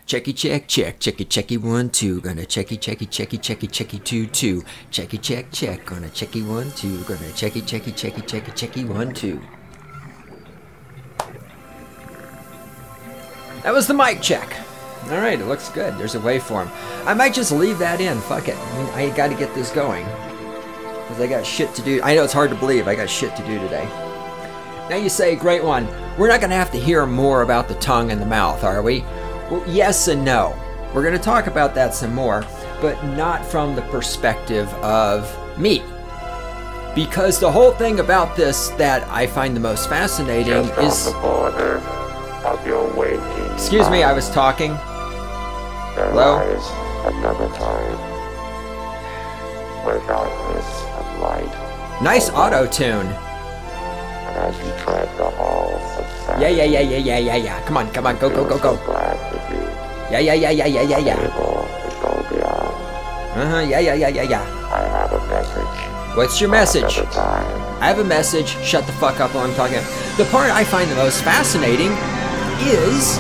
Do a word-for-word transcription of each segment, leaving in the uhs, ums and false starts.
Checky check check, checky checky one two, gonna checky checky checky checky checky two two, checky check check, gonna checky one two, gonna checky checky checky checky checky one two. That was the mic check. All right, it looks good. There's a waveform. I might just leave that in. Fuck it. I mean, I got to get this going because I got shit to do. I know it's hard to believe. I got shit to do today. Now you say, great one. We're not going to have to hear more about the tongue and the mouth, are we? Well, yes and no. We're going to talk about that some more, but not from the perspective of me. Because the whole thing about this that I find the most fascinating Just is... on the border of your waking Excuse me, I was talking. There Hello? lies another time where darkness and light. Nice are one. auto-tune. And as you tread the halls of sadness, Yeah, yeah, yeah, yeah, yeah, yeah, yeah. Come on, come on, go, go, go, go. so glad to be Yeah, yeah, yeah, yeah, yeah, yeah, yeah. able to go beyond. Uh-huh, yeah, yeah, yeah, yeah, yeah. I have a message. What's your for message? another time. I have a message. Shut the fuck up while I'm talking. The part I find the most fascinating is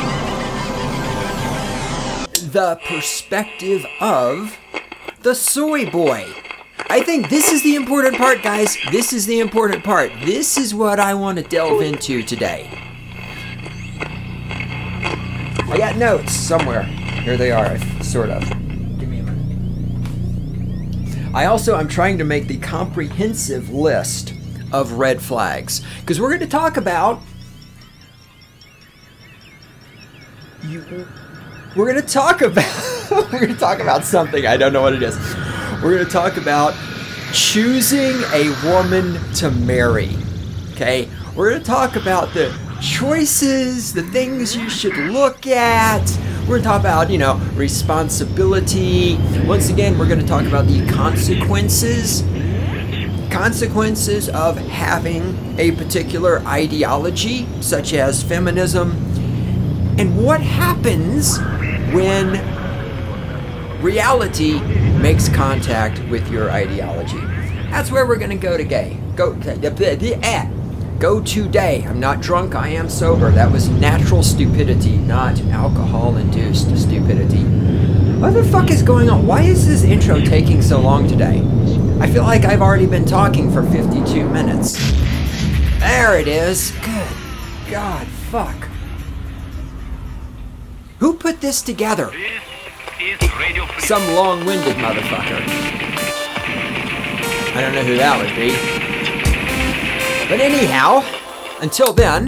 the perspective of the soy boy. I think this is the important part, guys. This is the important part. This is what I want to delve into today. I got notes somewhere. Here they are, sort of. Give me a minute. I also am trying to make the comprehensive list of red flags because we're going to talk about you. We're going to talk about we're going to talk about something. I don't know what it is. We're going to talk about choosing a woman to marry. Okay? We're going to talk about the choices, the things you should look at. We're going to talk about, you know, responsibility. Once again, we're going to talk about the consequences. Consequences of having a particular ideology, such as feminism. And what happens when reality makes contact with your ideology. That's where we're going to go today. Go, go today. I'm not drunk, I am sober. That was natural stupidity, not alcohol-induced stupidity. What the fuck is going on? Why is this intro taking so long today? I feel like I've already been talking for fifty-two minutes. There it is. Good God, fuck. Who put this together? Some long-winded motherfucker. I don't know who that would be. But anyhow, until then,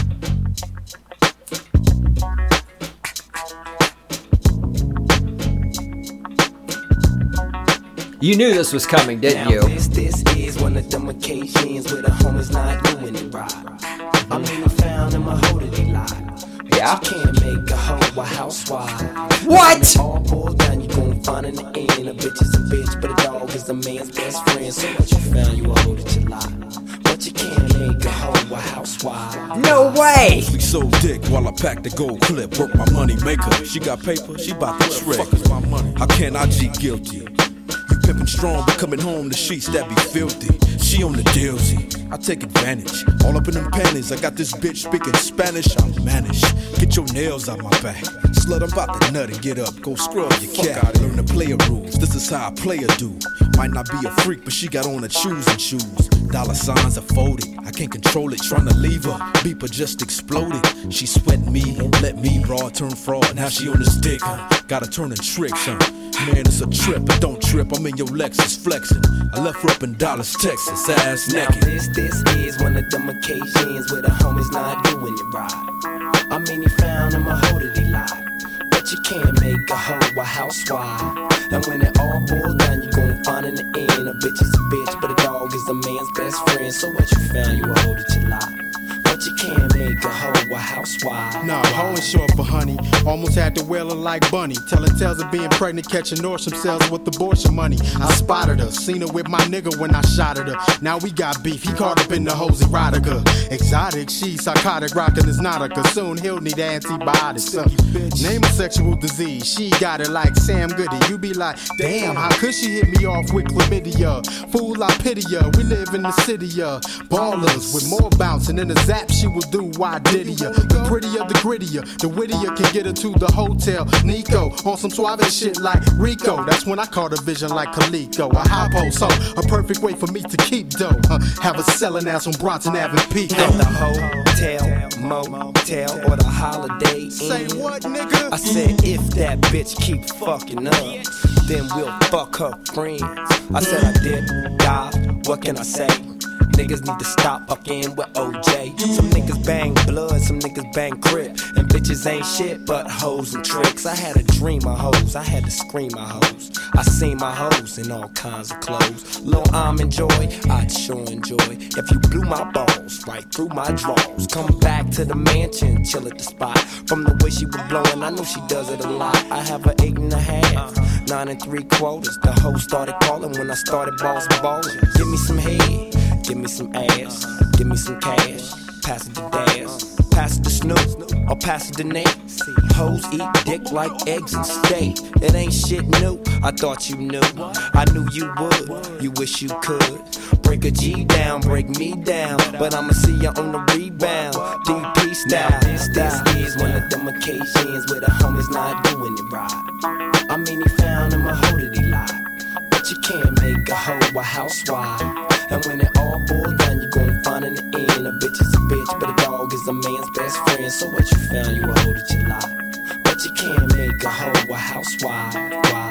you knew this was coming, didn't you? Now this, this is one of them occasions where the homies not doing it right. I'm in the found in my hoe that lie. Yeah. You can't make a hoe a housewife. What? All boils down, you gon' find in the end a bitch is a bitch, but a dog is the man's best friend. So what you found, you a hoe that you lie. But you can't make a hoe a housewife. No way! We sold dick while I packed the gold clip. Work my money maker. She got paper, she bout to trick. My money. How can I G guilty? You pimpin' strong, but coming home the sheets that be filthy. She on the dealsy, I take advantage. All up in them panties, I got this bitch speaking Spanish. I manage. Get your nails out my back. Slut, I'm about to nut and get up. Go scrub your cat. Learn the player rules. This is how a player do. Might not be a freak, but she got on her shoes and shoes. Dollar signs are folded. I can't control it. Trying to leave her. Beeper just exploded. She sweating me. Won't let me broad turn fraud. Now she on this dick, huh? Gotta turn and tricks, huh? Man, it's a trip, but don't trip. I'm in your Lexus flexing. I left her up in Dallas, Texas, ass Now naked. this, this is one of them occasions where the homies not doing it right. I mean, he found in my hoe that he lied. But you can't make a hoe a housewife. And when it all boils down, you gon' find in the end a bitch is a bitch, but a dog is the man's best friend. So what you found, you a hoe that you lied. But you can't make a hoe a housewife. Nah, hoe ain't short for honey. Almost had to whale her like Bunny. Telling tales of being pregnant, catching Norsham cells with abortion money. I spotted her, seen her with my nigga when I shot at her. Now we got beef, he caught up in the hoes erotica. Exotic, she psychotic, rockin' his nautica. Soon he'll need antibiotics. Uh, name a sexual disease, she got it like Sam Goody. You be like, damn, how could she hit me off with chlamydia? Fool, I pity ya. We live in the city, uh, ballers with more bouncing in the zap. She will do why did ya? Prettier the grittier, the wittier can get her to the hotel. Nico, on some suave shit like Rico. That's when I caught a vision like Coleco. A high post, so a perfect way for me to keep dough. Uh, have a selling ass on Bronson Avenue Pico. At the hotel, motel, or the Holiday Inn. Say what, nigga? I said if that bitch keep fucking up, then we'll fuck her friends. I said I did die, what can I say? Niggas need to stop fucking with O J. Some niggas bang blood, some niggas bang crip. And bitches ain't shit but hoes and tricks. I had a dream of hoes, I had to scream my hoes. I seen my hoes in all kinds of clothes. Lil' I'm enjoy, I'd sure enjoy if you blew my balls right through my drawers. Come back to the mansion, chill at the spot. From the way she was blowing, I know she does it a lot. I have a eight and a half, nine and three quarters. The hoe started calling when I started boss ballin'. Give me some head. Give me some ass, give me some cash, pass it to Daz, pass it to Snoop, or pass it to Nate. Hoes eat dick like eggs and steak. It ain't shit new, I thought you knew. I knew you would, you wish you could. Break a G down, break me down, but I'ma see you on the rebound. D P style, this, this is one of them occasions where the homies not doing it right. I mean he found him a hoe that he lied, but you can't make a hoe a housewife. And when it all boils down, you gon' find in the end a bitch is a bitch, but a dog is a man's best friend. So what you found, you a hoe that you lie, but you can't make a hoe a housewife. Why?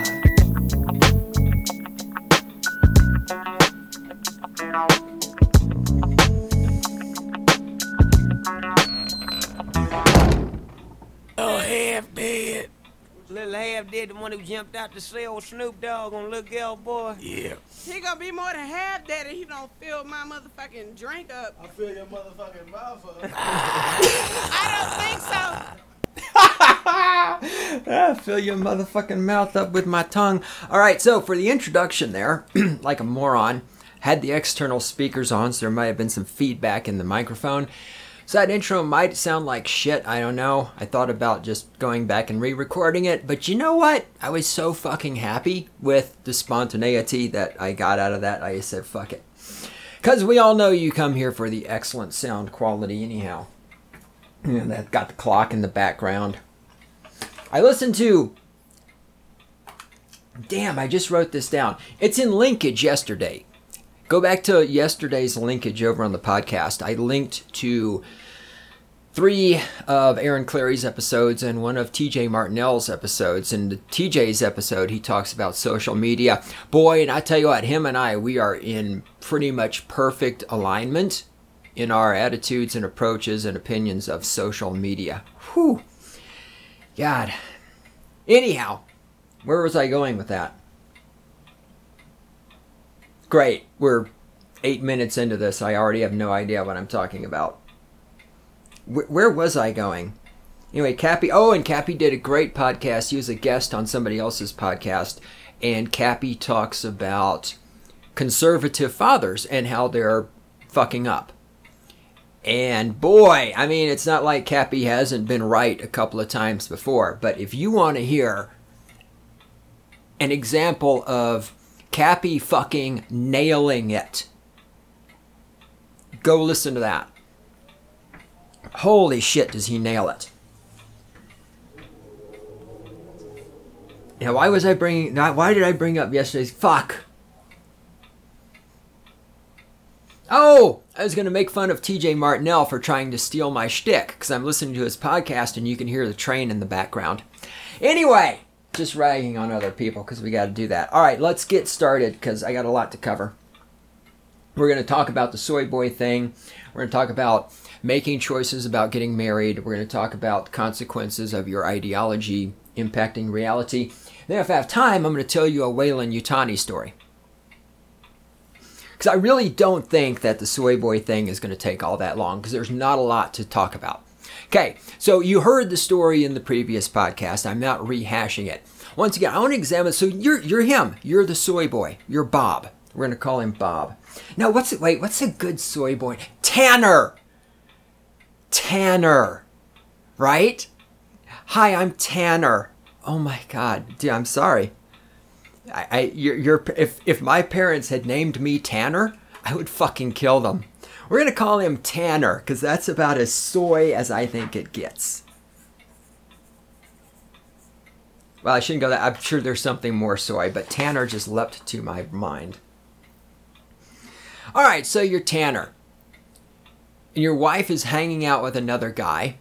Oh, half dead. Little half dead, the one who jumped out to sell Snoop Dogg on Lil Gal Boy. Yeah. He gonna be more than half dead if he don't fill my motherfucking drink up. I fill your motherfucking mouth up. I don't think so. Ah, fill your motherfucking mouth up with my tongue. All right, so for the introduction there, like a moron, had the external speakers on, so there might have been some feedback in the microphone. So that intro might sound like shit, I don't know. I thought about just going back and re-recording it, but you know what? I was so fucking happy with the spontaneity that I got out of that, I just said fuck it. Because we all know you come here for the excellent sound quality anyhow. And that got the clock in the background. I listened to... Damn, I just wrote this down. It's in linkage yesterday. Go back to yesterday's linkage over on the podcast. I linked to three of Aaron Clary's episodes and one of T J Martinell's episodes. In the T J's episode, he talks about social media. Boy, and I tell you what, him and I, we are in pretty much perfect alignment in our attitudes and approaches and opinions of social media. Whew. God. Anyhow, where was I going with that? Great, we're eight minutes into this. I already have no idea what I'm talking about. Where, where was I going? Anyway, Cappy. Oh, and Cappy did a great podcast. He was a guest on somebody else's podcast. And Cappy talks about conservative fathers and how they're fucking up. And boy, I mean, it's not like Cappy hasn't been right a couple of times before. But if you want to hear an example of Cappy fucking nailing it, go listen to that. Holy shit, does he nail it. Now, why was I bringing... Why did I bring up yesterday's... Fuck. Oh! I was going to make fun of T J Martinell for trying to steal my shtick, because I'm listening to his podcast and you can hear the train in the background. Anyway... Just ragging on other people because we got to do that. All right, let's get started because I got a lot to cover. We're going to talk about the soy boy thing. We're going to talk about making choices about getting married. We're going to talk about consequences of your ideology impacting reality. Then if I have time, I'm going to tell you a Wayland Yutani story. Because I really don't think that the soy boy thing is going to take all that long because there's not a lot to talk about. Okay, so you heard the story in the previous podcast. I'm not rehashing it. Once again, I want to examine. So you're you're him. You're the soy boy. You're Bob. We're gonna call him Bob. Now, what's it? Wait, what's a good soy boy? Tanner. Tanner, right? Hi, I'm Tanner. Oh my God, dude, I'm sorry. I, I you're, you're if if my parents had named me Tanner, I would fucking kill them. We're going to call him Tanner, because that's about as soy as I think it gets. Well, I shouldn't go that. I'm sure there's something more soy, but Tanner just leapt to my mind. All right, so you're Tanner. And your wife is hanging out with another guy.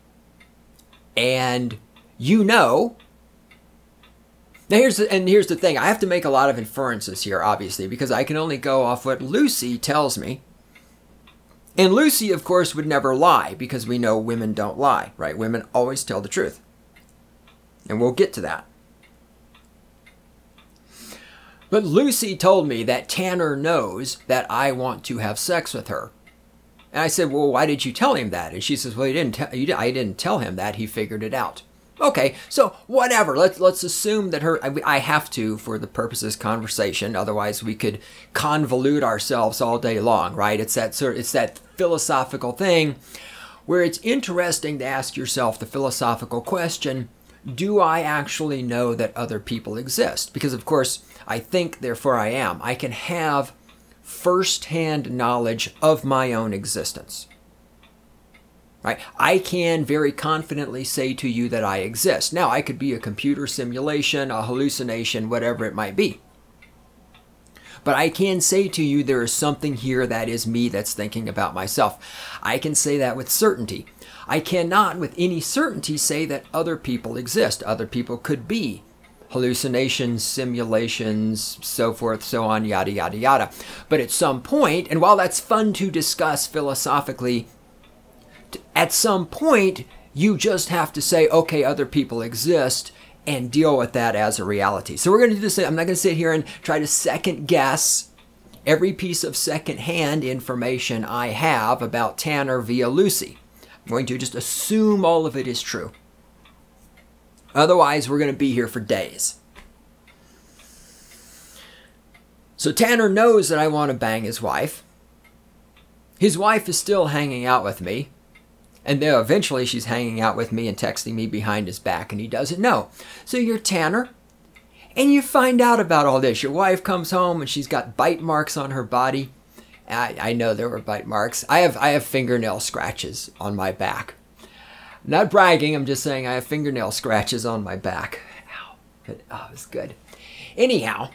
And you know... Now here's the, and here's the thing. I have to make a lot of inferences here, obviously, because I can only go off what Lucy tells me. And Lucy, of course, would never lie, because we know women don't lie, right? Women always tell the truth. And we'll get to that. But Lucy told me that Tanner knows that I want to have sex with her. And I said, well, why did you tell him that? And she says, well, you didn't tell, you did, I didn't tell him that. He figured it out. Okay, so whatever. Let's let's assume that her. I, I have to for the purposes of conversation. Otherwise, we could convolute ourselves all day long, right? It's that sort. It's that philosophical thing where it's interesting to ask yourself the philosophical question: do I actually know that other people exist? Because of course, I think, therefore I am. I can have first-hand knowledge of my own existence. Right? I can very confidently say to you that I exist. Now, I could be a computer simulation, a hallucination, whatever it might be. But I can say to you there is something here that is me that's thinking about myself. I can say that with certainty. I cannot with any certainty say that other people exist. Other people could be hallucinations, simulations, so forth, so on, yada, yada, yada. But at some point, and while that's fun to discuss philosophically, at some point, you just have to say, okay, other people exist, and deal with that as a reality. So we're going to do this. I'm not going to sit here and try to second guess every piece of secondhand information I have about Tanner via Lucy. I'm going to just assume all of it is true. Otherwise, we're going to be here for days. So Tanner knows that I want to bang his wife. His wife is still hanging out with me. And then eventually she's hanging out with me and texting me behind his back, and he doesn't know. So you're Tanner, and you find out about all this. Your wife comes home, and she's got bite marks on her body. I, I know there were bite marks. I have I have fingernail scratches on my back. I'm not bragging, I'm just saying I have fingernail scratches on my back. Ow. But, oh, it was good. Anyhow,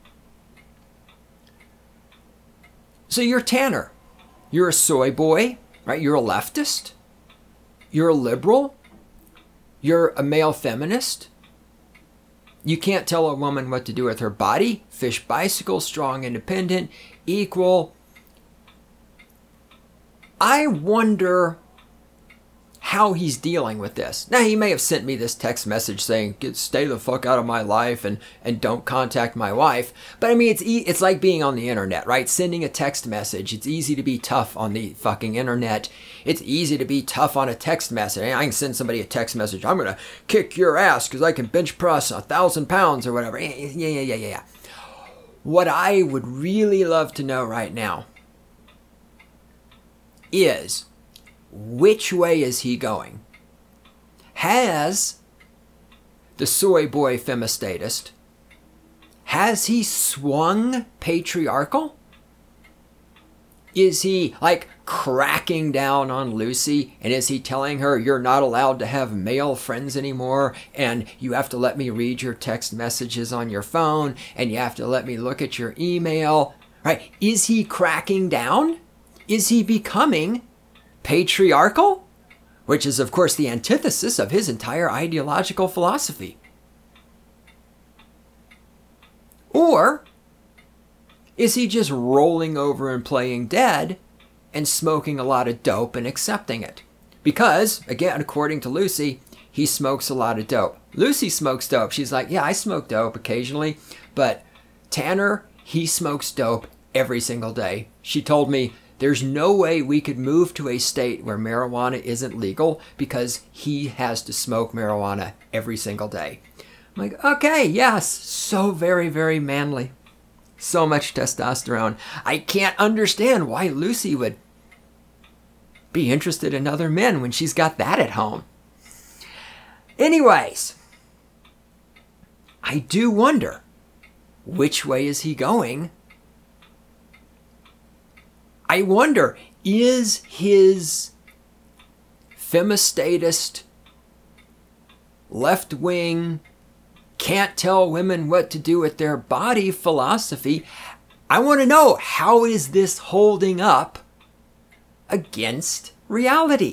so you're Tanner. You're a soy boy, right? You're a leftist. You're a liberal. You're a male feminist. You can't tell a woman what to do with her body. Fish bicycle, strong, independent, equal. I wonder how he's dealing with this. Now, he may have sent me this text message saying, "Get stay the fuck out of my life and, and don't contact my wife." But I mean, it's e- it's like being on the internet, right? Sending a text message. It's easy to be tough on the fucking internet. It's easy to be tough on a text message. I can send somebody a text message. I'm going to kick your ass because I can bench press a thousand pounds or whatever. Yeah, yeah, yeah, yeah, yeah. What I would really love to know right now is, which way is he going? Has the soy boy femistatist, has he swung patriarchal? Is he like cracking down on Lucy, and is he telling her you're not allowed to have male friends anymore, and you have to let me read your text messages on your phone, and you have to let me look at your email, right? Is he cracking down? Is he becoming patriarchal? Which is, of course, the antithesis of his entire ideological philosophy. Or is he just rolling over and playing dead and smoking a lot of dope and accepting it? Because, again, according to Lucy, he smokes a lot of dope. Lucy smokes dope. She's like, yeah, I smoke dope occasionally, but Tanner, he smokes dope every single day. She told me, there's no way we could move to a state where marijuana isn't legal because he has to smoke marijuana every single day. I'm like, okay, yes, so very, very manly. So much testosterone. I can't understand why Lucy would be interested in other men when she's got that at home. Anyways, I do wonder, which way is he going? I wonder, is his femistatist, left-wing, can't tell women what to do with their body philosophy, I want to know, how is this holding up against reality?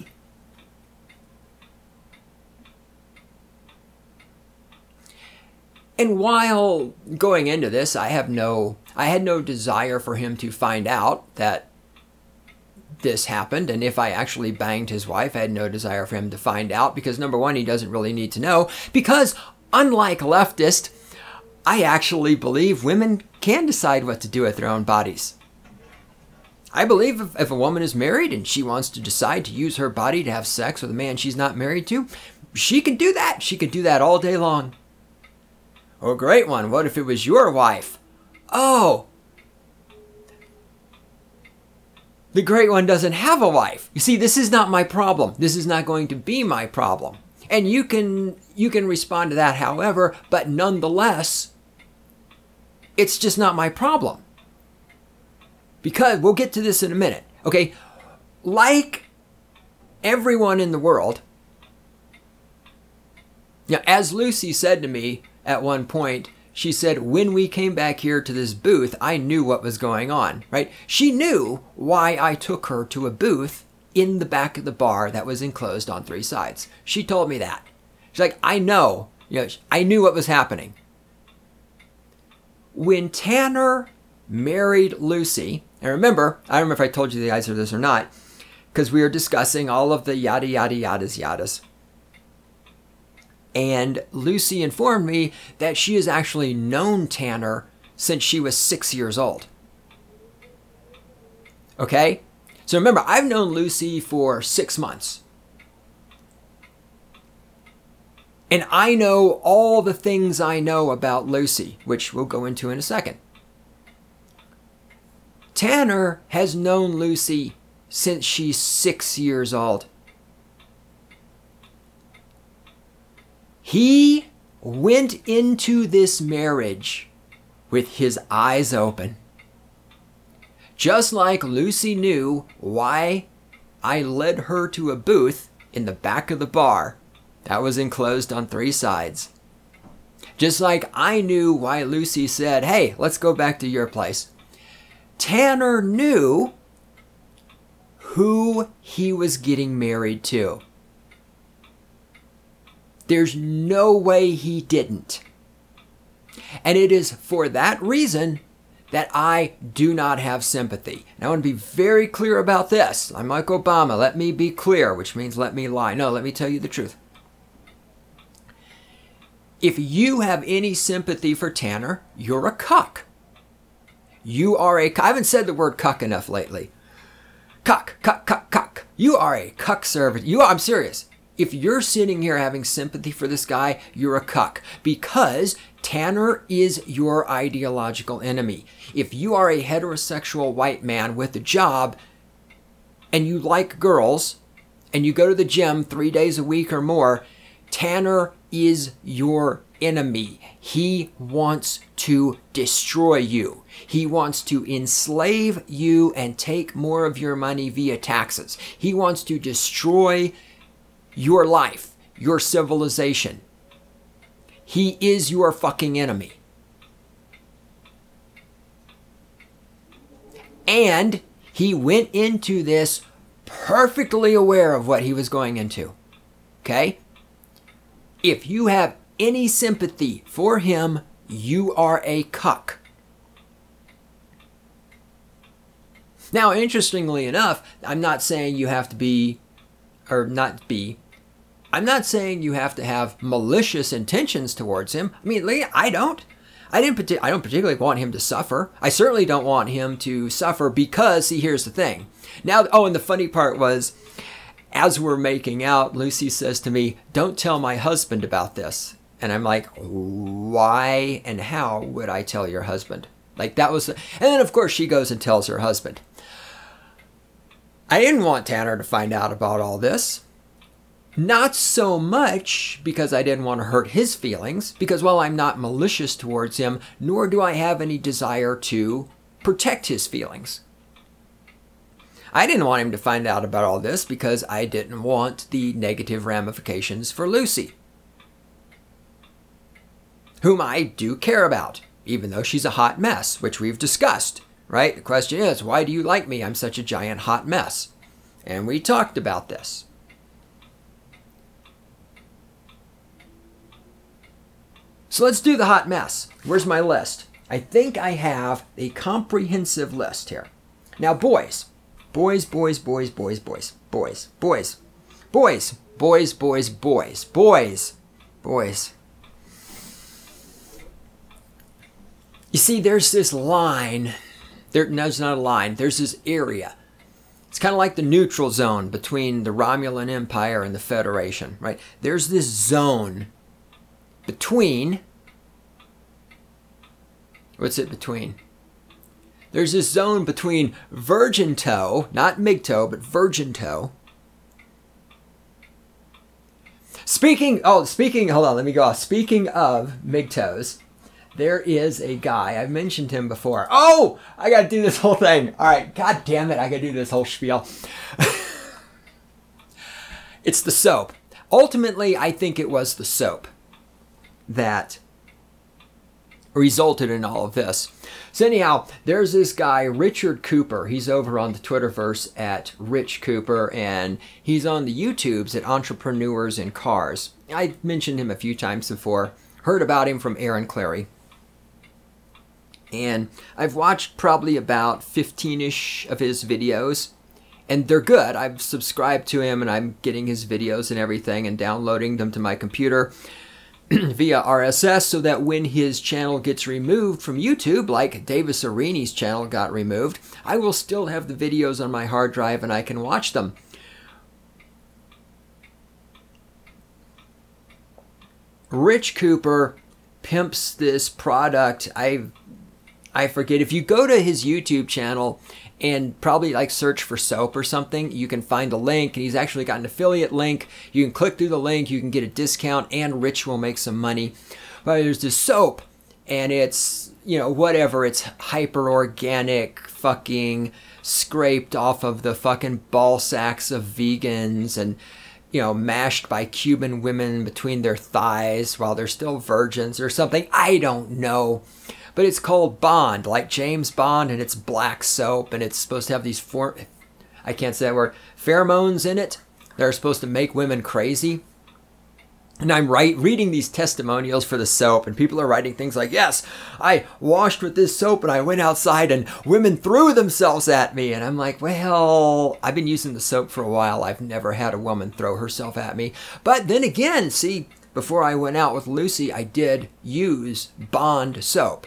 And while going into this, I have no, I had no desire for him to find out that this happened. And if I actually banged his wife, I had no desire for him to find out, because number one, he doesn't really need to know, because unlike leftist, I actually believe women can decide what to do with their own bodies. I believe if, if a woman is married and she wants to decide to use her body to have sex with a man she's not married to, she can do that. She can do that all day long. Oh, great one. What if it was your wife? Oh, the great one doesn't have a wife. You see, this is not my problem. This is not going to be my problem. And you can you can respond to that however, but nonetheless, it's just not my problem. Because we'll get to this in a minute. Okay, like everyone in the world, now, as Lucy said to me at one point, she said, when we came back here to this booth, I knew what was going on, right? She knew why I took her to a booth in the back of the bar that was enclosed on three sides. She told me that. She's like, I know, you know, I knew what was happening. When Tanner married Lucy, and remember, I don't remember if I told you the answer to this or not, because we were discussing all of the yada, yada, yadas, yadas. And Lucy informed me that she has actually known Tanner since she was six years old. Okay? So remember, I've known Lucy for six months. And I know all the things I know about Lucy, which we'll go into in a second. Tanner has known Lucy since she's six years old. He went into this marriage with his eyes open. Just like Lucy knew why I led her to a booth in the back of the bar that was enclosed on three sides. Just like I knew why Lucy said, hey, let's go back to your place. Tanner knew who he was getting married to. There's no way he didn't. And it is for that reason that I do not have sympathy. And I want to be very clear about this. I'm like Obama. Let me be clear, which means let me lie. No, let me tell you the truth. If you have any sympathy for Tanner, you're a cuck. You are a... I haven't said the word cuck enough lately. Cuck, cuck, cuck, cuck. You are a cuck servant. You are, I'm serious. If you're sitting here having sympathy for this guy, you're a cuck, because Tanner is your ideological enemy. If you are a heterosexual white man with a job and you like girls and you go to the gym three days a week or more, Tanner is your enemy. He wants to destroy you. He wants to enslave you and take more of your money via taxes. He wants to destroy your life, your civilization. He is your fucking enemy. And he went into this perfectly aware of what he was going into. Okay? If you have any sympathy for him, you are a cuck. Now, interestingly enough, I'm not saying you have to be, or not be, I'm not saying you have to have malicious intentions towards him. I mean, I don't. I didn't. Partic- I don't particularly want him to suffer. I certainly don't want him to suffer because, see, here's the thing. Now, oh, and the funny part was, as we're making out, Lucy says to me, "Don't tell my husband about this." And I'm like, why and how would I tell your husband? Like, that was... And then, of course, she goes and tells her husband. I didn't want Tanner to find out about all this. Not so much because I didn't want to hurt his feelings, because while I'm not malicious towards him, nor do I have any desire to protect his feelings. I didn't want him to find out about all this because I didn't want the negative ramifications for Lucy, whom I do care about, even though she's a hot mess, which we've discussed, right? The question is, why do you like me? I'm such a giant hot mess. And we talked about this. So let's do the hot mess. Where's my list? I think I have a comprehensive list here. Now, boys, boys, boys, boys, boys, boys, boys, boys, boys, boys, boys, boys, boys, boys. You see, there's this line. There, no, it's not a line. There's this area. It's kind of like the neutral zone between the Romulan Empire and the Federation, right? There's this zone between. What's it between? There's this zone between virgin toe, not M G T O W, but virgin toe. Speaking, oh, speaking, hold on, let me go off. Speaking of M G T Os, there is a guy, I've mentioned him before. Oh, I gotta do this whole thing. All right, god damn it, I gotta do this whole spiel. It's the soap. Ultimately, I think it was the soap that resulted in all of this. So anyhow, there's this guy, Richard Cooper. He's over on the Twitterverse at Rich Cooper, and he's on the YouTubes at Entrepreneurs in Cars. I mentioned him a few times before. Heard about him from Aaron Clary. And I've watched probably about fifteen-ish of his videos, and they're good. I've subscribed to him, and I'm getting his videos and everything and downloading them to my computer via R S S, so that when his channel gets removed from YouTube, like Davis Arini's channel got removed, I will still have the videos on my hard drive and I can watch them. Rich Cooper pimps this product. I I forget. If you go to his YouTube channel and probably like search for soap or something, you can find a link, and he's actually got an affiliate link. You can click through the link, you can get a discount, and Rich will make some money. But there's this soap, and it's, you know, whatever, it's hyper organic, fucking scraped off of the fucking ball sacks of vegans, and, you know, mashed by Cuban women between their thighs while they're still virgins or something. I don't know. But it's called Bond, like James Bond, and it's black soap, and it's supposed to have these, for- I can't say that word, pheromones in it that are supposed to make women crazy. And I'm right, reading these testimonials for the soap, and people are writing things like, yes, I washed with this soap, and I went outside, and women threw themselves at me. And I'm like, well, I've been using the soap for a while. I've never had a woman throw herself at me. But then again, see, before I went out with Lucy, I did use Bond soap.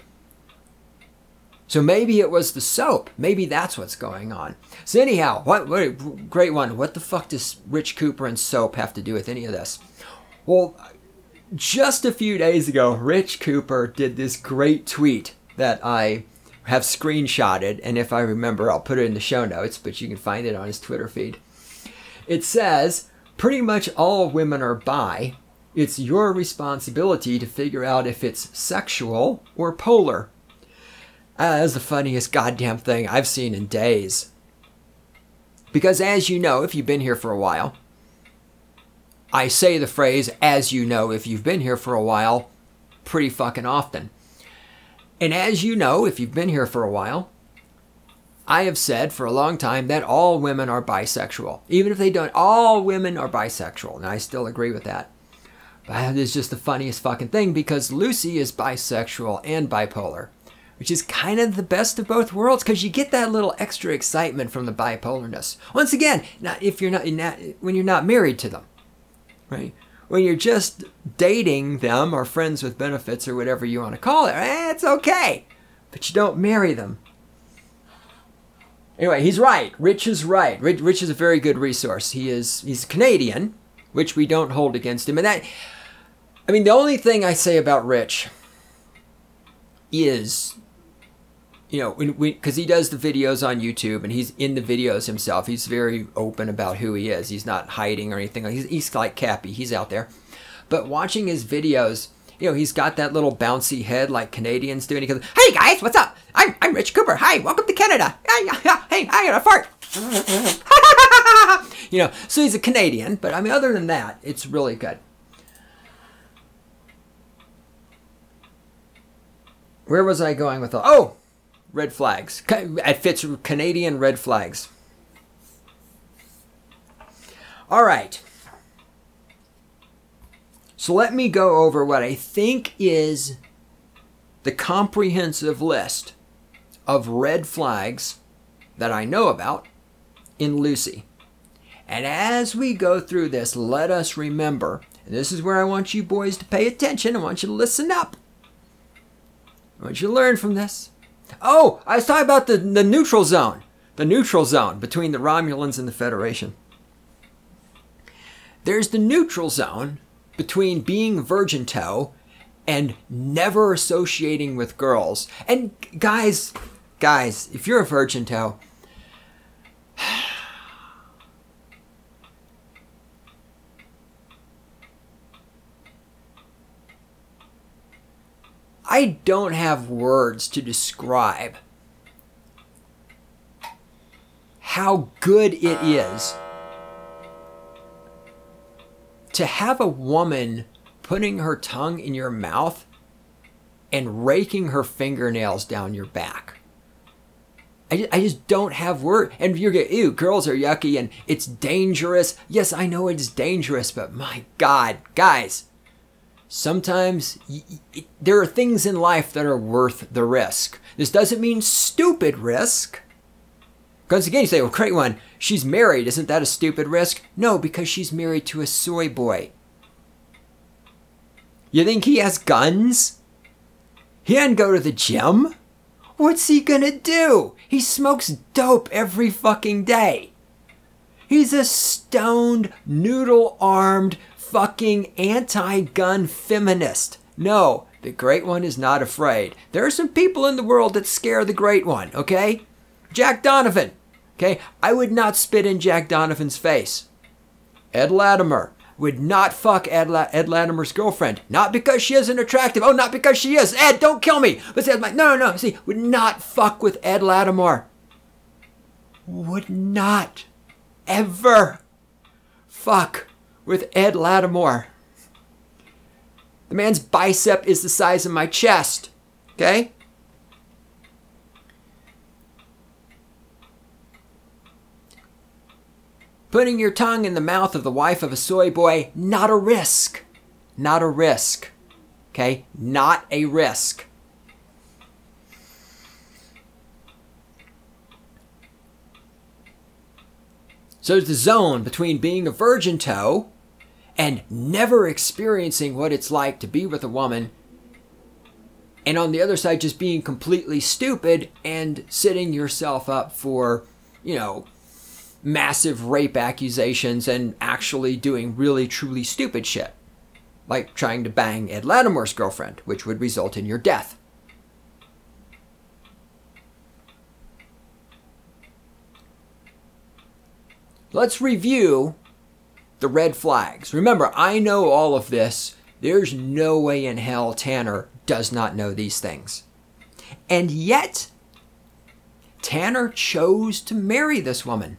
So maybe it was the soap. Maybe that's what's going on. So anyhow, what, what a great one. What the fuck does Rich Cooper and soap have to do with any of this? Well, just a few days ago, Rich Cooper did this great tweet that I have screenshotted. And if I remember, I'll put it in the show notes, but you can find it on his Twitter feed. It says, pretty much all women are bi. It's your responsibility to figure out if it's sexual or polar. Uh, that's the funniest goddamn thing I've seen in days. Because as you know, if you've been here for a while, I say the phrase, as you know, if you've been here for a while, pretty fucking often. And as you know, if you've been here for a while, I have said for a long time that all women are bisexual. Even if they don't, all women are bisexual. And I still agree with that. But it's just the funniest fucking thing, because Lucy is bisexual and bipolar, which is kind of the best of both worlds, because you get that little extra excitement from the bipolarness. Once again, not if you're not, not when you're not married to them, right? When you're just dating them or friends with benefits or whatever you want to call it, eh, it's okay, but you don't marry them. Anyway, he's right. Rich is right. Rich, Rich is a very good resource. He is he's Canadian, which we don't hold against him. And that, I mean, the only thing I say about Rich is, you know, because he does the videos on YouTube, and he's in the videos himself. He's very open about who he is. He's not hiding or anything. He's, he's like Cappy. He's out there. But watching his videos, you know, he's got that little bouncy head like Canadians do. And he goes, hey guys, what's up? I'm, I'm Rich Cooper. Hi, welcome to Canada. Hey, I got a fart. You know, so he's a Canadian, but I mean, other than that, it's really good. Where was I going with all? Oh, red flags. It fits Canadian red flags. All right. So let me go over what I think is the comprehensive list of red flags that I know about in Lucy. And as we go through this, let us remember, and this is where I want you boys to pay attention. I want you to listen up. I want you to learn from this. Oh, I was talking about the, the neutral zone. The neutral zone between the Romulans and the Federation. There's the neutral zone between being virgin toe and never associating with girls. And guys, guys, if you're a virgin toe, I don't have words to describe how good it is to have a woman putting her tongue in your mouth and raking her fingernails down your back. I just, I just don't have words. And you're getting, ew, girls are yucky and it's dangerous. Yes, I know it's dangerous, but my God, guys, sometimes y- y- there are things in life that are worth the risk. This doesn't mean stupid risk. Because again, you say, well, great one, she's married. Isn't that a stupid risk? No, because she's married to a soy boy. You think he has guns? He doesn't go to the gym? What's he gonna do? He smokes dope every fucking day. He's a stoned, noodle-armed, fucking anti-gun feminist. No, the great one is not afraid. There are some people in the world that scare the great one, okay? Jack Donovan. Okay, I would not spit in Jack Donovan's face. Ed Latimer would not fuck Ed, La- Ed Latimer's girlfriend. Not because she isn't attractive. Oh, not because she is. Ed, don't kill me. But Ed's like, no, no, no. See, would not fuck with Ed Latimer. Would not ever fuck with Ed Latimer. The man's bicep is the size of my chest. Okay? Putting your tongue in the mouth of the wife of a soy boy, not a risk. Not a risk. Okay? Not a risk. So there's the zone between being a virgin toe and never experiencing what it's like to be with a woman, and on the other side just being completely stupid and setting yourself up for, you know, massive rape accusations and actually doing really truly stupid shit. Like trying to bang Ed Latimer's girlfriend, which would result in your death. Let's review the red flags. Remember, I know all of this. There's no way in hell Tanner does not know these things. And yet, Tanner chose to marry this woman.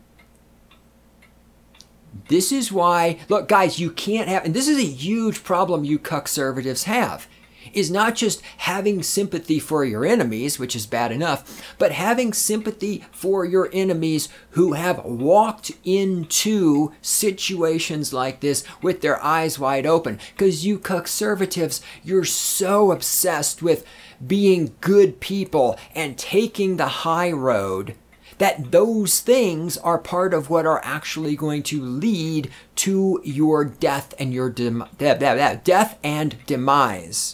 This is why, look guys, you can't have, and this is a huge problem you cuck-servatives have, is not just having sympathy for your enemies, which is bad enough, but having sympathy for your enemies who have walked into situations like this with their eyes wide open. Because you cuck-servatives, you're so obsessed with being good people and taking the high road that those things are part of what are actually going to lead to your death and your dem- death and demise.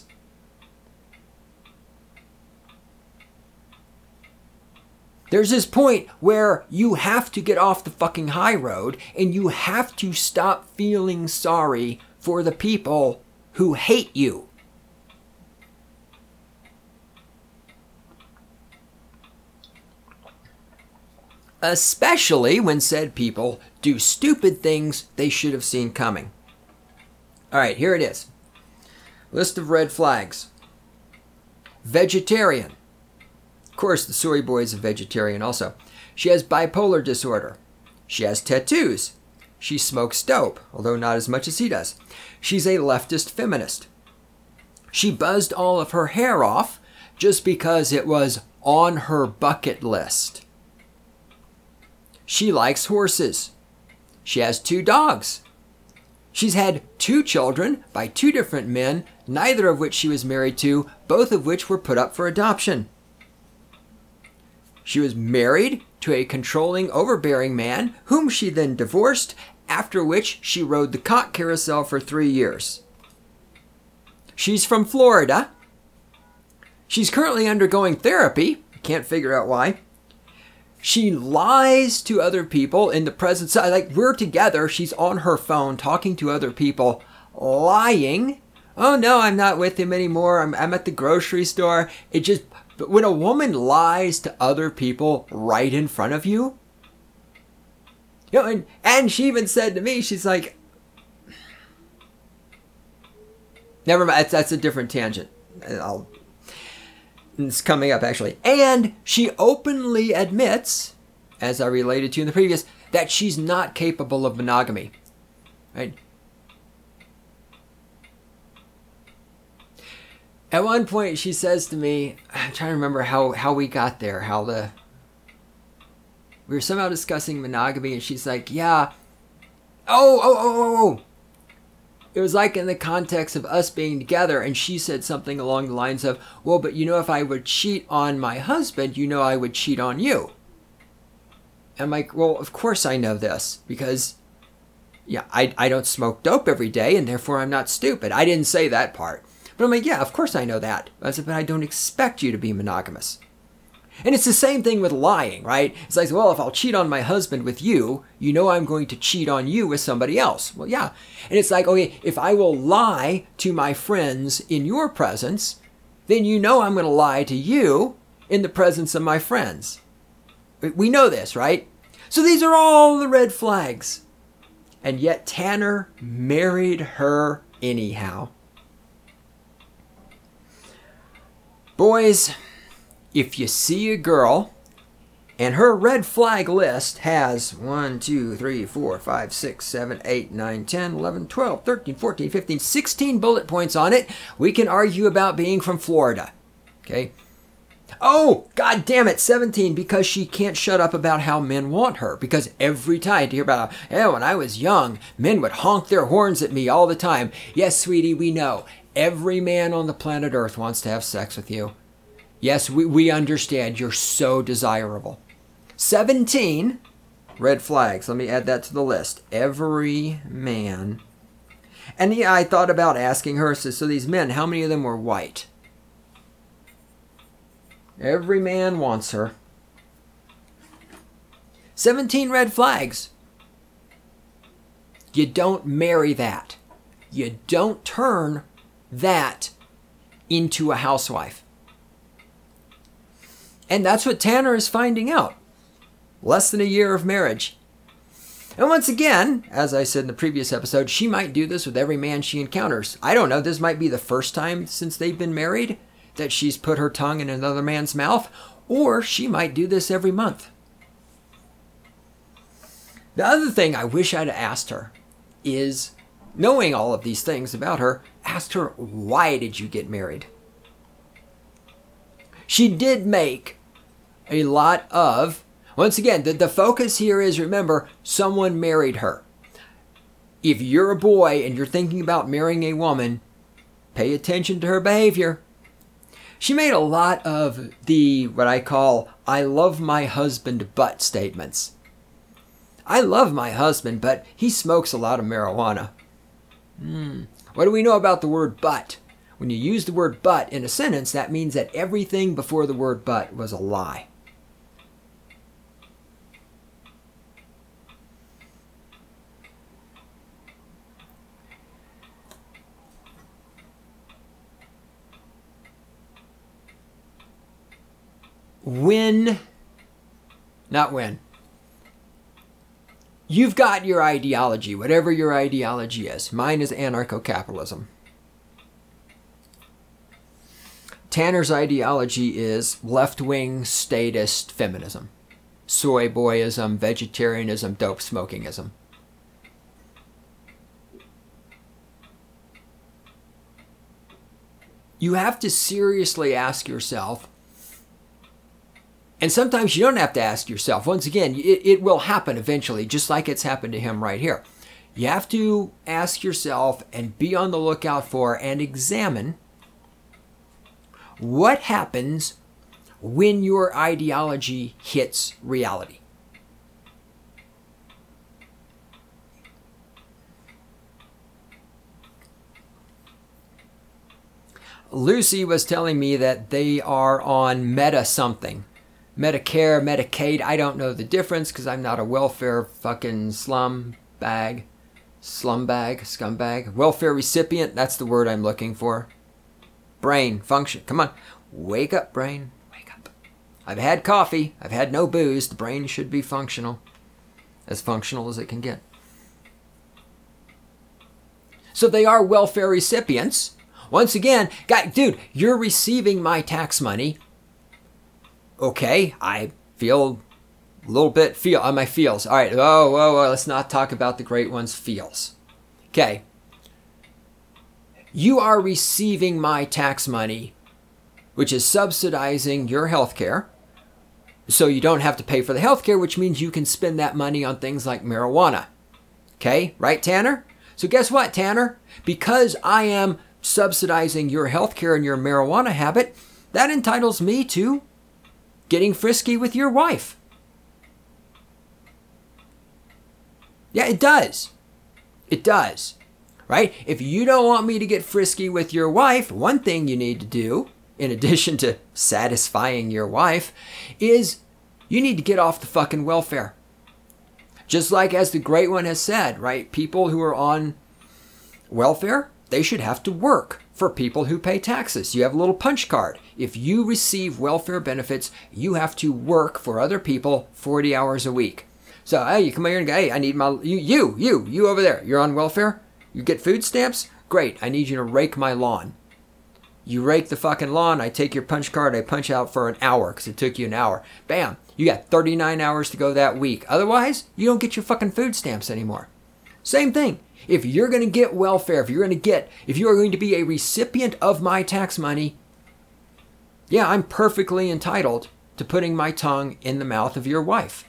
There's this point where you have to get off the fucking high road and you have to stop feeling sorry for the people who hate you. Especially when said people do stupid things they should have seen coming. All right, here it is. List of red flags. Vegetarian. Of course, the soy boy is a vegetarian also. She has bipolar disorder. She has tattoos. She smokes dope, although not as much as he does. She's a leftist feminist. She buzzed all of her hair off just because it was on her bucket list. She likes horses. She has two dogs. She's had two children by two different men, neither of which she was married to, both of which were put up for adoption. She was married to a controlling, overbearing man, whom she then divorced, after which she rode the cock carousel for three years. She's from Florida. She's currently undergoing therapy. Can't figure out why. She lies to other people in the presence of, like, we're together. She's on her phone talking to other people, lying. Oh, no, I'm not with him anymore. I'm, I'm at the grocery store. It just, but when a woman lies to other people right in front of you, you know, and, and she even said to me, she's like, never mind, that's, that's a different tangent. I'll, it's coming up, actually. And she openly admits, as I related to in the previous, that she's not capable of monogamy. Right? At one point, she says to me, I'm trying to remember how, how we got there, how the... We were somehow discussing monogamy, and she's like, yeah. Oh, oh, oh, oh, oh. It was like in the context of us being together, and she said something along the lines of, well, but you know, if I would cheat on my husband, you know I would cheat on you. I'm like, well, of course I know this, because, yeah, I, I don't smoke dope every day, and therefore I'm not stupid. I didn't say that part. But I'm like, yeah, of course I know that. I said, but I don't expect you to be monogamous. And it's the same thing with lying, right? It's like, well, if I'll cheat on my husband with you, you know I'm going to cheat on you with somebody else. Well, yeah. And it's like, okay, if I will lie to my friends in your presence, then you know I'm going to lie to you in the presence of my friends. We know this, right? So these are all the red flags. And yet Tanner married her anyhow. Boys, if you see a girl and her red flag list has one, two, three, four, five, six, seven, eight, nine, ten, eleven, twelve, thirteen, fourteen, fifteen, sixteen bullet points on it, we can argue about being from Florida. Okay? Oh, god damn it, seventeen, because she can't shut up about how men want her. Because every time I hear about, hey, when I was young, men would honk their horns at me all the time. Yes, sweetie, we know. Every man on the planet Earth wants to have sex with you. Yes, we, we understand. You're so desirable. seventeen red flags. Let me add that to the list. Every man. And yeah, I thought about asking her, so, so these men, how many of them were white? Every man wants her. seventeen red flags. You don't marry that. You don't turn that into a housewife. And that's what Tanner is finding out. Less than a year of marriage. And once again, as I said in the previous episode, she might do this with every man she encounters. I don't know, this might be the first time since they've been married that she's put her tongue in another man's mouth, or she might do this every month. The other thing I wish I'd asked her is, knowing all of these things about her, asked her, why did you get married? She did make a lot of, once again, the, the focus here is, remember, someone married her. If you're a boy and you're thinking about marrying a woman, pay attention to her behavior. She made a lot of the, what I call, I love my husband but statements. I love my husband, but he smokes a lot of marijuana. Hmm. What do we know about the word but? When you use the word but in a sentence, that means that everything before the word but was a lie. When, not when, you've got your ideology, whatever your ideology is. Mine is anarcho-capitalism. Tanner's ideology is left-wing statist feminism. soy boyism, vegetarianism, dope smokingism. You have to seriously ask yourself, and sometimes you don't have to ask yourself. Once again, it, it will happen eventually, just like it's happened to him right here. You have to ask yourself and be on the lookout for and examine what happens when your ideology hits reality. Lucy was telling me that they are on Meta something. Medicare, Medicaid, I don't know the difference because I'm not a welfare fucking slum bag. Slum bag, scumbag. Welfare recipient, that's the word I'm looking for. Brain, function, come on. Wake up, brain, wake up. I've had coffee, I've had no booze, the brain should be functional. As functional as it can get. So they are welfare recipients. Once again, guy, dude, you're receiving my tax money. Okay, I feel a little bit feel on my feels. All right, whoa, whoa, whoa, let's not talk about the great one's feels. Okay. You are receiving my tax money, which is subsidizing your health care. So you don't have to pay for the health care, which means you can spend that money on things like marijuana. Okay, right, Tanner? So guess what, Tanner? Because I am subsidizing your health care and your marijuana habit, that entitles me to getting frisky with your wife. Yeah, it does. It does. Right? If you don't want me to get frisky with your wife, one thing you need to do, in addition to satisfying your wife, is you need to get off the fucking welfare. Just like as the great one has said, right? People who are on welfare, they should have to work for people who pay taxes. You have a little punch card. If you receive welfare benefits, you have to work for other people forty hours a week. So, hey, you come here and go, hey, I need my, you, you, you, you over there, you're on welfare? You get food stamps? Great, I need you to rake my lawn. You rake the fucking lawn, I take your punch card, I punch out for an hour, because it took you an hour. Bam, you got thirty-nine hours to go that week. Otherwise, you don't get your fucking food stamps anymore. Same thing. If you're going to get welfare, if you're going to get, if you are going to be a recipient of my tax money, yeah, I'm perfectly entitled to putting my tongue in the mouth of your wife.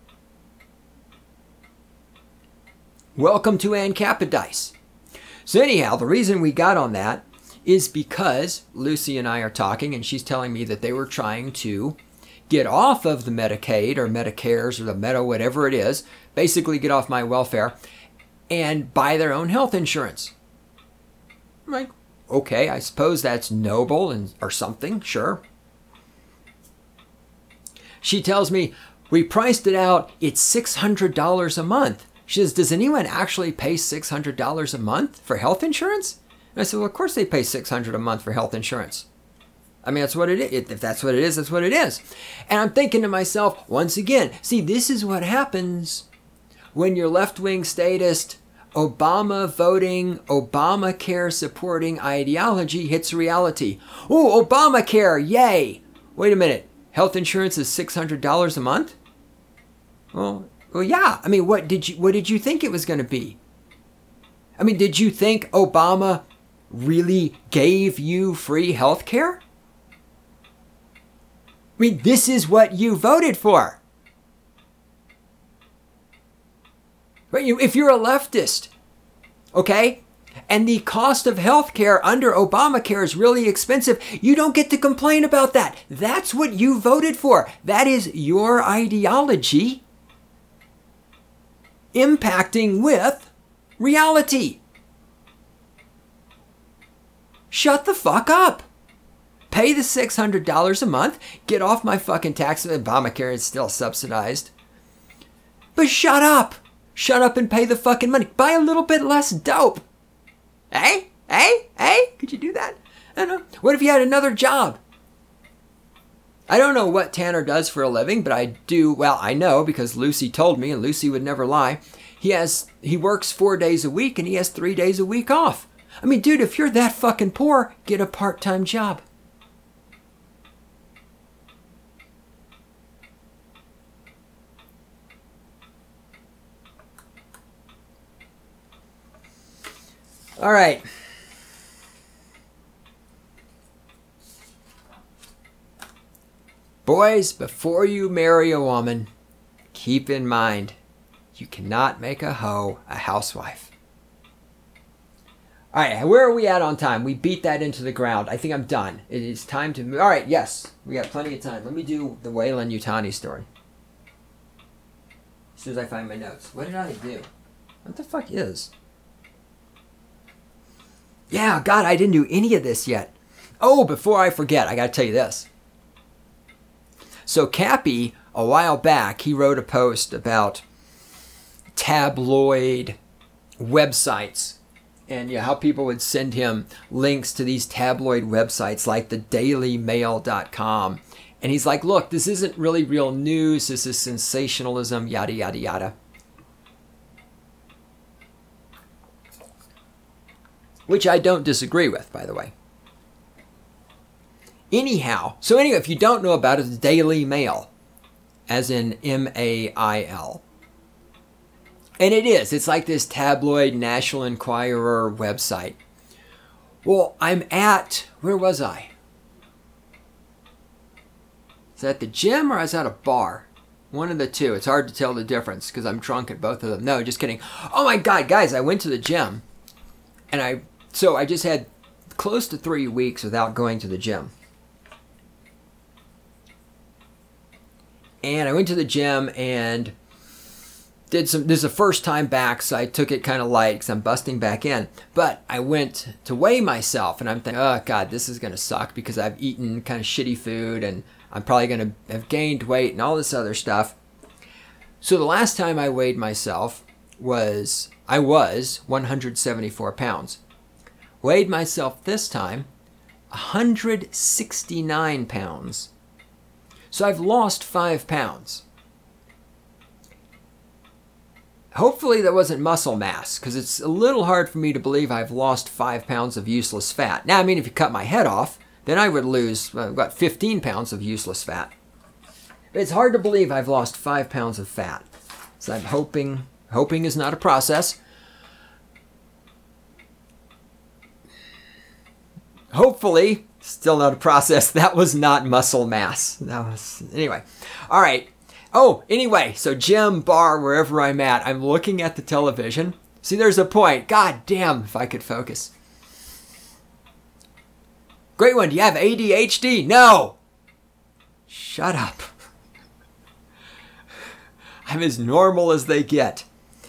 Welcome to Ancapodice. So anyhow, the reason we got on that is because Lucy and I are talking and she's telling me that they were trying to get off of the Medicaid or Medicares or the Meta, whatever it is, basically get off my welfare and buy their own health insurance. I'm like, okay, I suppose that's noble and or something, sure. She tells me, we priced it out, it's six hundred dollars a month. She says, does anyone actually pay six hundred dollars a month for health insurance? And I said, well, of course they pay six hundred dollars a month for health insurance. I mean, that's what it is. If that's what it is, that's what it is. And I'm thinking to myself, once again, see, this is what happens when your left-wing statist, Obama voting, Obamacare supporting ideology hits reality. Oh, Obamacare, yay! Wait a minute, health insurance is six hundred dollars a month? Well, well, yeah. I mean, what did you what did you think it was going to be? I mean, did you think Obama really gave you free health care? I mean, this is what you voted for. Right? If you're a leftist, okay, and the cost of health care under Obamacare is really expensive, you don't get to complain about that. That's what you voted for. That is your ideology impacting with reality. Shut the fuck up. Pay the six hundred dollars a month. Get off my fucking taxes. Obamacare is still subsidized. But shut up. Shut up and pay the fucking money. Buy a little bit less dope. Hey? Hey? Hey? Could you do that? I don't know. What if you had another job? I don't know what Tanner does for a living, but I do, well, I know because Lucy told me, and Lucy would never lie. He has, he works four days a week and he has three days a week off. I mean, dude, if you're that fucking poor, get a part-time job. All right. Boys, before you marry a woman, keep in mind, you cannot make a hoe a housewife. All right, where are we at on time? We beat that into the ground. I think I'm done. It is time to move. All right, yes, we got plenty of time. Let me do the Weyland Yutani story. As soon as I find my notes. What did I do? What the fuck is? Yeah, God, I didn't do any of this yet. Oh, before I forget, I got to tell you this. So Cappy, a while back, he wrote a post about tabloid websites and you know, how people would send him links to these tabloid websites like the daily mail dot com. And he's like, look, this isn't really real news. This is sensationalism, yada, yada, yada. Which I don't disagree with, by the way. Anyhow, so anyway, if you don't know about it, the Daily Mail, as in M A I L. And it is. It's like this tabloid National Enquirer website. Well, I'm at, where was I? Is that the gym or I was at a bar? One of the two. It's hard to tell the difference because I'm drunk at both of them. No, just kidding. Oh my God, guys, I went to the gym. And I, so I just had close to three weeks without going to the gym. And I went to the gym and did some, this is the first time back, so I took it kind of light because I'm busting back in. But I went to weigh myself and I'm thinking, oh God, this is going to suck because I've eaten kind of shitty food and I'm probably going to have gained weight and all this other stuff. So the last time I weighed myself was, I was one hundred seventy-four pounds. Weighed myself this time, one hundred sixty-nine pounds. So I've lost five pounds. Hopefully that wasn't muscle mass, because it's a little hard for me to believe I've lost five pounds of useless fat. Now, I mean, if you cut my head off, then I would lose, uh, what, fifteen pounds of useless fat. But it's hard to believe I've lost five pounds of fat. So I'm hoping, hoping is not a process. Hopefully, still not a process. That was not muscle mass. That was, anyway. All right. Oh, anyway, so gym, bar, wherever I'm at, I'm looking at the television. See, there's a point. God damn, if I could focus. Great one. Do you have A D H D? No. Shut up. I'm as normal as they get.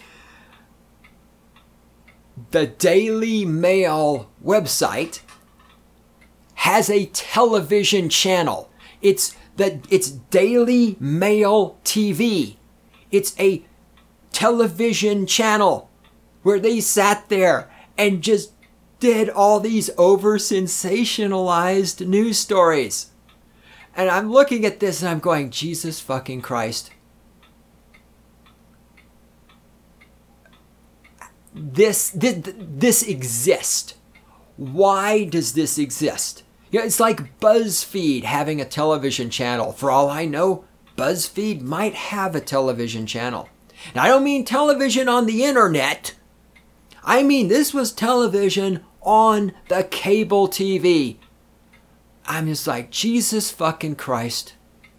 The Daily Mail website has a television channel. It's the it's Daily Mail T V. It's a television channel where they sat there and just did all these over sensationalized news stories. And I'm looking at this and I'm going, Jesus fucking Christ. This this this exists. Why does this exist? You know, it's like BuzzFeed having a television channel. For all I know, BuzzFeed might have a television channel. Now, I don't mean television on the internet. I mean, this was television on the cable T V. I'm just like, Jesus fucking Christ.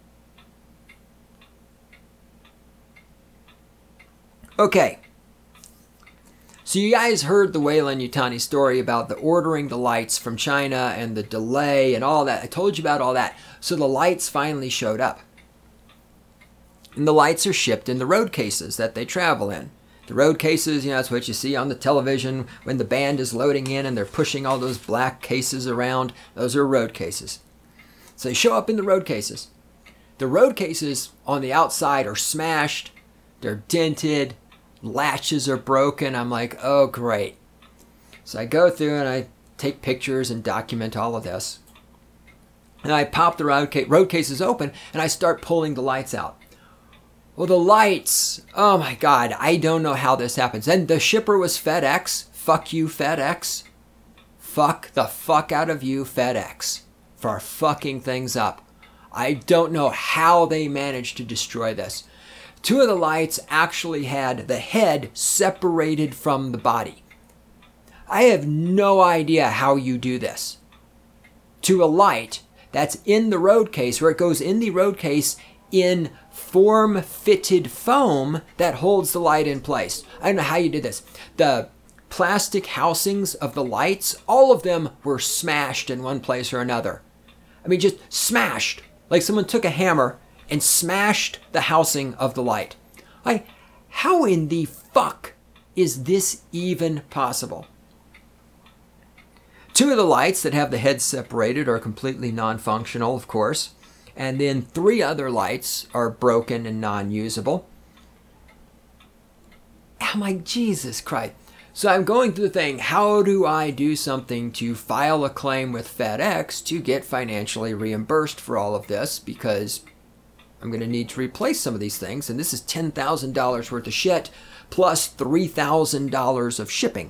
Okay. So you guys heard the Weyland Yutani story about the ordering the lights from China and the delay and all that. I told you about all that. So the lights finally showed up. And the lights are shipped in the road cases that they travel in. The road cases, you know, that's what you see on the television when the band is loading in and they're pushing all those black cases around. Those are road cases. So they show up in the road cases. The road cases on the outside are smashed. They're dented. Latches are broken. I'm like, oh, great. So I go through and I take pictures and document all of this. And I pop the road, ca- road cases open and I start pulling the lights out. Well, the lights, oh my God, I don't know how this happens. And the shipper was FedEx. Fuck you, FedEx. Fuck the fuck out of you, FedEx, for fucking things up. I don't know how they managed to destroy this. Two of the lights actually had the head separated from the body. I have no idea how you do this to a light that's in the road case, where it goes in the road case in form-fitted foam that holds the light in place. I don't know how you did this. The plastic housings of the lights, all of them were smashed in one place or another. I mean, just smashed. Like someone took a hammer and smashed the housing of the light. Like, how in the fuck is this even possible? Two of the lights that have the heads separated are completely non-functional, of course. And then three other lights are broken and non-usable. I'm like, Jesus Christ. So I'm going through the thing, how do I do something to file a claim with FedEx to get financially reimbursed for all of this? Because I'm going to need to replace some of these things. And this is ten thousand dollars worth of shit plus three thousand dollars of shipping.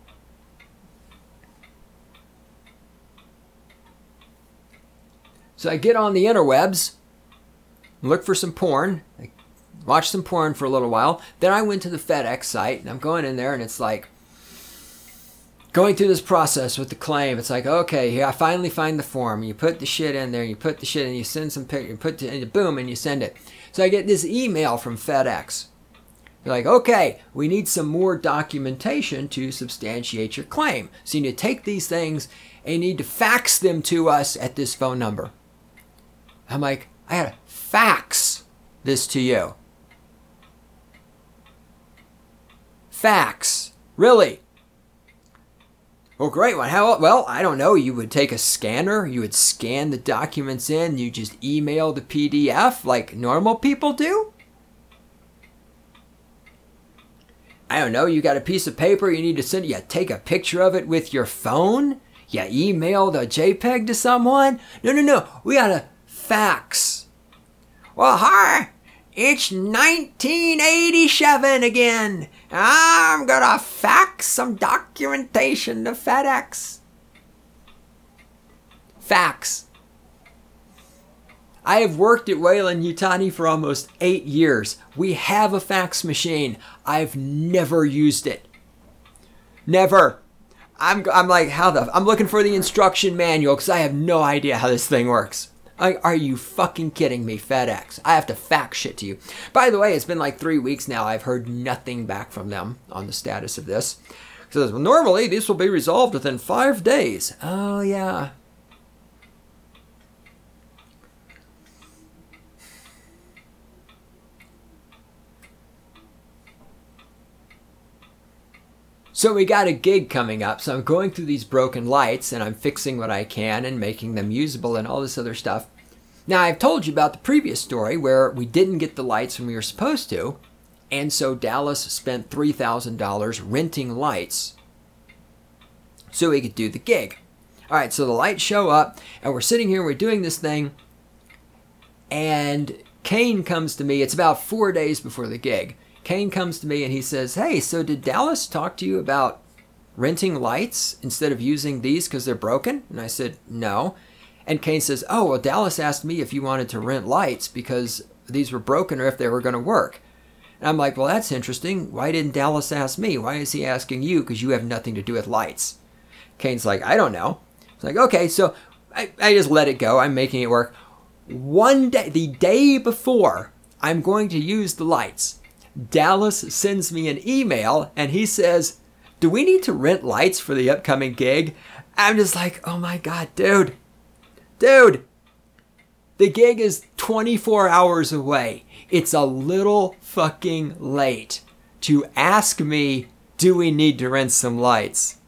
So I get on the interwebs, look for some porn, I watch some porn for a little while. Then I went to the FedEx site, and I'm going in there, and it's like going through this process with the claim. It's like, okay, here I finally find the form. You put the shit in there, you put the shit in, you send some picture, you put it in, boom, and you send it. So I get this email from FedEx. They're like, okay, we need some more documentation to substantiate your claim. So you need to take these things and you need to fax them to us at this phone number. I'm like, I gotta fax this to you. Fax. Really? Well, great one. How? Well, I don't know. You would take a scanner, you would scan the documents in, you just email the P D F like normal people do? I don't know. You got a piece of paper you need to send. You take a picture of it with your phone? You email the JPEG to someone? No, no, no. We gotta fax. Well, hi. It's nineteen eighty-seven again. I'm gonna fax some documentation to FedEx. Fax. I have worked at Weyland-Yutani for almost eight years. We have a fax machine. I've never used it. Never. I'm I'm like, how the... I'm looking for the instruction manual because I have no idea how this thing works. I, are you fucking kidding me, FedEx? I have to fax shit to you. By the way, it's been like three weeks now. I've heard nothing back from them on the status of this. It says, well, normally this will be resolved within five days. Oh, yeah. So we got a gig coming up, so I'm going through these broken lights and I'm fixing what I can and making them usable and all this other stuff. Now, I've told you about the previous story where we didn't get the lights when we were supposed to, and so Dallas spent three thousand dollars renting lights so we could do the gig. All right, so the lights show up, and we're sitting here, we're doing this thing, and Kane comes to me. It's about four days before the gig. Kane comes to me and he says, hey, so did Dallas talk to you about renting lights instead of using these because they're broken? And I said, no. And Kane says, oh, well, Dallas asked me if you wanted to rent lights because these were broken or if they were going to work. And I'm like, well, that's interesting. Why didn't Dallas ask me? Why is he asking you? Because you have nothing to do with lights. Kane's like, I don't know. It's like, okay, so I, I just let it go. I'm making it work. One day, the day before I'm going to use the lights, Dallas sends me an email and he says, do we need to rent lights for the upcoming gig? I'm just like, oh my God, dude, dude, the gig is twenty-four hours away. It's a little fucking late to ask me, do we need to rent some lights?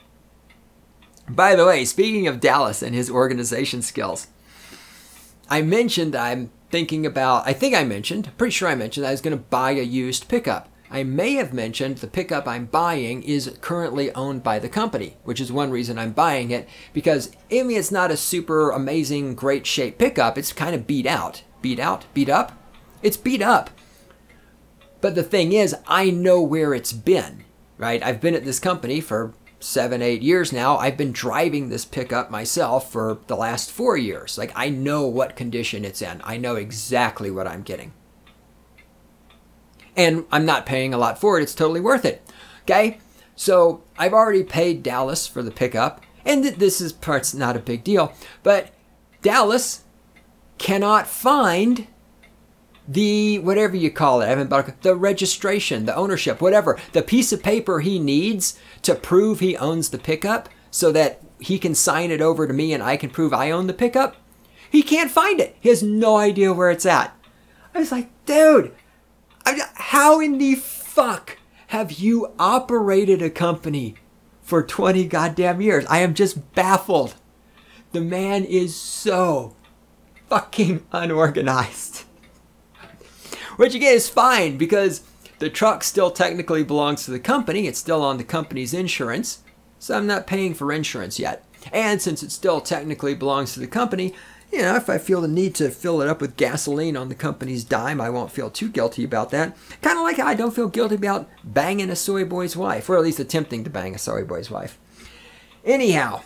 By the way, speaking of Dallas and his organization skills, I mentioned I'm thinking about, I think I mentioned, pretty sure I mentioned I was going to buy a used pickup. I may have mentioned the pickup I'm buying is currently owned by the company, which is one reason I'm buying it, because I mean, it's not a super amazing, great shape pickup. It's kind of beat out. Beat out? Beat up? It's beat up. But the thing is, I know where it's been, right? I've been at this company for seven, eight years now. I've been driving this pickup myself for the last four years. Like, I know what condition it's in. I know exactly what I'm getting. And I'm not paying a lot for it. It's totally worth it. Okay? So I've already paid Dallas for the pickup, and th- this is part's not a big deal, but Dallas cannot find the, whatever you call it, I haven't bought, the registration, the ownership, whatever, the piece of paper he needs to prove he owns the pickup so that he can sign it over to me and I can prove I own the pickup. He can't find it. He has no idea where it's at. I was like, dude, I, how in the fuck have you operated a company for twenty goddamn years? I am just baffled. The man is so fucking unorganized. Which again is fine because the truck still technically belongs to the company. It's still on the company's insurance. So I'm not paying for insurance yet. And since it still technically belongs to the company, you know, if I feel the need to fill it up with gasoline on the company's dime, I won't feel too guilty about that. Kind of like how I don't feel guilty about banging a soy boy's wife, or at least attempting to bang a soy boy's wife. Anyhow,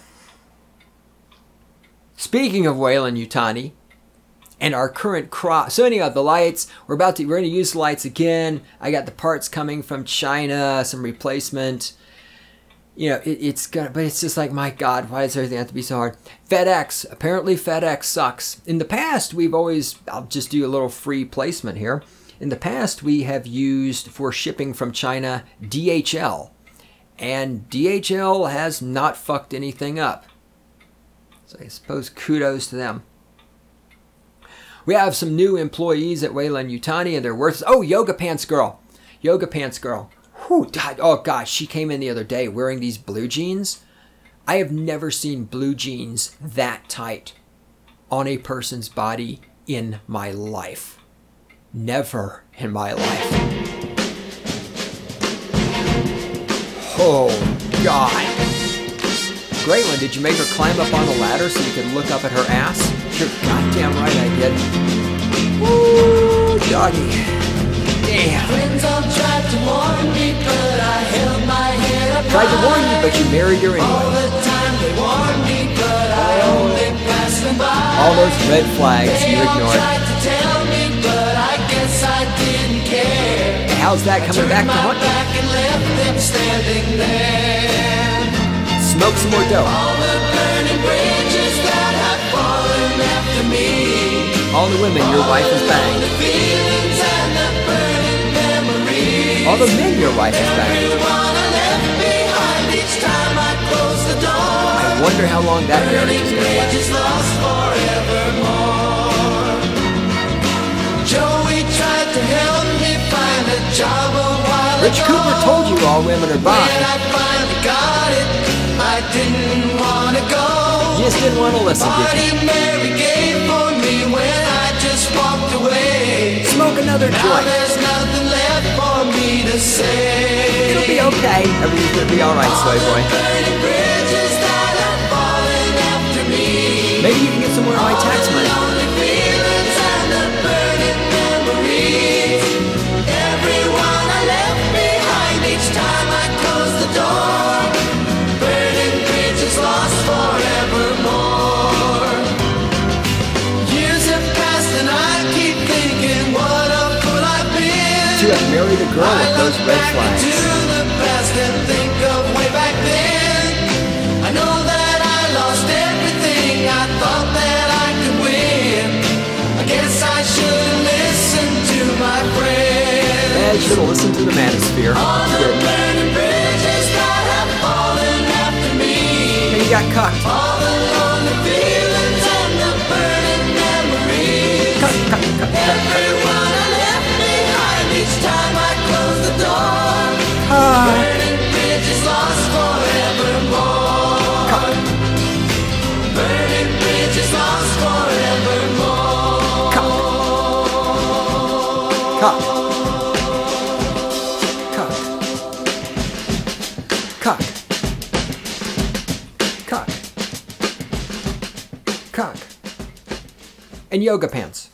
speaking of Weyland-Yutani and our current crop, so anyhow, the lights, we're about to, we're going to use the lights again. I got the parts coming from China, some replacement. You know, it, it's gonna, but it's just like, my God, why does everything have to be so hard? FedEx, apparently FedEx sucks. In the past, we've always, I'll just do a little free placement here. In the past, we have used for shipping from China D H L, and D H L has not fucked anything up. So I suppose kudos to them. We have some new employees at Weyland-Yutani, and they're worth. Oh, Yoga Pants Girl, Yoga Pants Girl. Whew, God, oh gosh, she came in the other day wearing these blue jeans. I have never seen blue jeans that tight on a person's body in my life. Never in my life. Oh, God. Great one. Did you make her climb up on the ladder so you could look up at her ass? You're goddamn right I did. Woo, doggy. Damn. Friends all tried to warn me, but I held my head up. Tried to warn you, but you married her All anyway. the time they warned me, but I only passed them by. All those red flags They you all ignored. tried to tell me, but I guess I didn't care. How's that coming back to Turned my haunt you? back and left them standing there. Smoke some more dope. All the burning bridges that have fallen after me. All the women your wife has banged. The feelings and the burning memories. All the men your wife has banged. Everyone I left behind each time I close the door. I wonder how long that marriage is going to last. Just lost forevermore. Joey tried to help me find a job a while Rich ago. Cooper told you all women are When bi. I finally got it, I didn't want to go. You just didn't want to listen, did Party you? Mary gave for me when I just walked away. Smoke another Now joint. there's nothing left for me to say. It'll be okay. Everything's going to be all right, soy boy. Burning bridges that have fallen after me. Maybe you can get some more of my tax money. Lonely feelings and the burning memories. Everyone I left behind each time I closed the door. Burning bridges lost forevermore. Years have passed and I keep thinking what a fool I've been. To have married a girl I with those look red back flags. into the past and think of way back then. I know that I lost everything I thought that I could win. I guess I should listen to my friends. Yeah, you should have listened to the manosphere. All You the didn't. burning bridges that have fallen after me. Hey, you got cocked. All the lonely feelings and the burning memories. Cut, cut, cut, cut, cut. Everyone I left behind each time I closed the door. Ah, Burning bridges lost forevermore. cut, Burning bridges lost forevermore. cut, cut, cut, cut, cut, and yoga pants.